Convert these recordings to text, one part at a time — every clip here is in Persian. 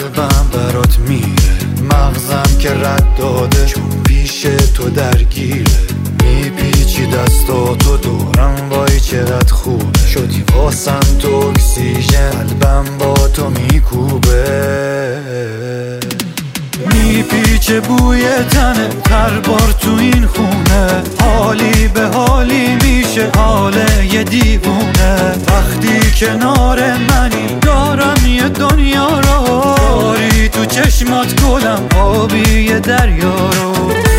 قلبم برات میره، مغزم که رد داده چون پیش تو درگیره. میپیچی دستاتو دورم، وای چقدر خوبه، شدی واسم تو اکسیژن، قلبم با تو میکوبه. میپیچه بوی تنه هر بار تو این خونه، حالی به حالی میشه حال یه دیوونه. وقتی کنار منی دارم یه دنیا رو، داری تو چشمات گلم آبی یه دریا رو.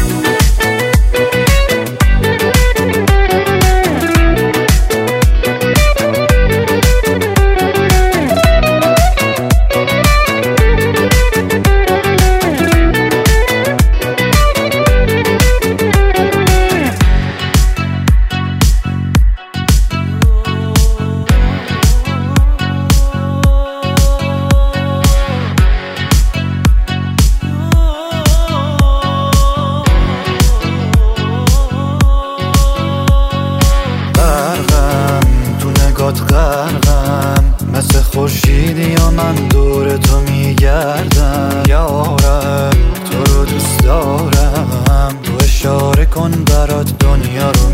غرقم مثل خورشیدی یا من دور تو میگردم. یارم تو رو دوست دارم، تو اشاره کن برات دنیا رو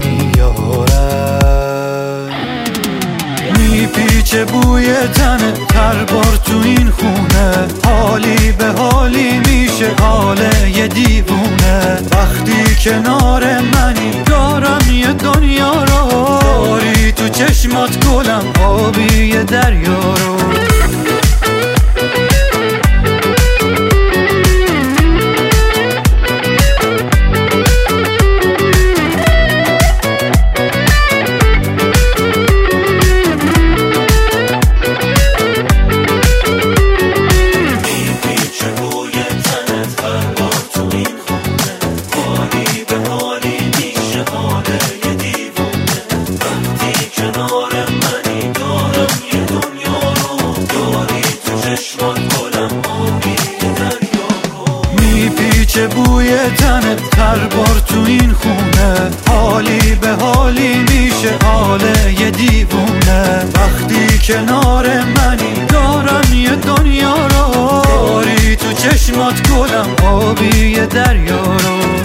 میارم. میپیچه بوی تنه هر بار تو این خونه، حالی به حالی میشه حال یه دیوونه. وقتی کنار منی دارم یه دنیا رو، داری تو چشمات گلم آبی یه دریا رو. میپیچه بوی تنت هر بار تو این خونه، حالی به حالی میشه حال یه دیوونه. وقتی کنار منی دارم یه دنیا رو، داری تو چشمات گلم آبی یه دریا رو.